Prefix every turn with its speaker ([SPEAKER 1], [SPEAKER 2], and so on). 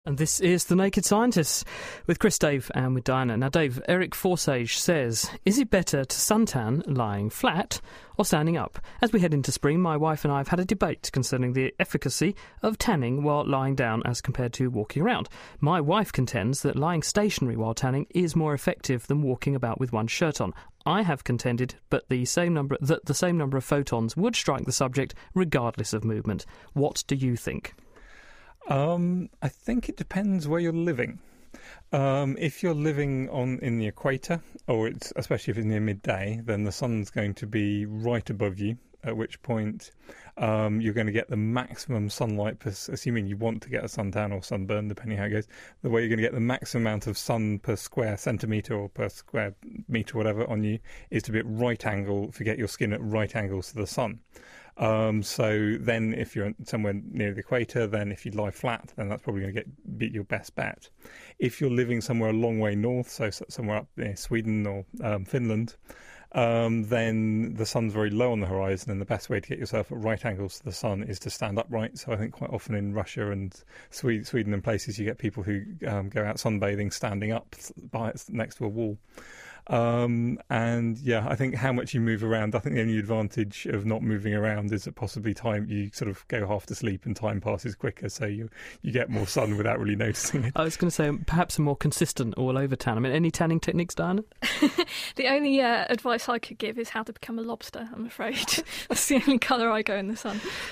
[SPEAKER 1] And this is The Naked Scientists with Chris, Dave and with Diana. Now, Dave, Eric Forsage says, is it better to suntan lying flat or standing up? As we head into spring, my wife and I have had a debate concerning the efficacy of tanning while lying down as compared to walking around. My wife contends that lying stationary while tanning is more effective than walking about with one shirt on. I have contended that the same number of photons would strike the subject regardless of movement. What do you think?
[SPEAKER 2] I think it depends where you're living. If you're living in the equator, especially if it's near midday, then the sun's going to be right above you, at which point you're going to get the maximum sunlight, assuming you want to get a suntan or sunburn, depending how it goes. The way you're going to get the maximum amount of sun per square centimetre or per square metre, whatever, on you, is to be at right angle, if you get your skin at right angles to the sun. So then if you're somewhere near the equator, then if you lie flat, then that's probably going to be your best bet. If you're living somewhere a long way north, so somewhere up near Sweden or Finland, then the sun's very low on the horizon, and the best way to get yourself at right angles to the sun is to stand upright. So I think quite often in Russia and Sweden and places, you get people who go out sunbathing standing up next to a wall. And yeah, I think how much you move around, I think the only advantage of not moving around is that possibly you sort of go half to sleep and time passes quicker, so you get more sun without really noticing it.
[SPEAKER 1] I was going to say perhaps a more consistent all-over tan. I mean, any tanning techniques, Diana?
[SPEAKER 3] The only advice I could give is how to become a lobster, I'm afraid. That's the only colour I go in the sun.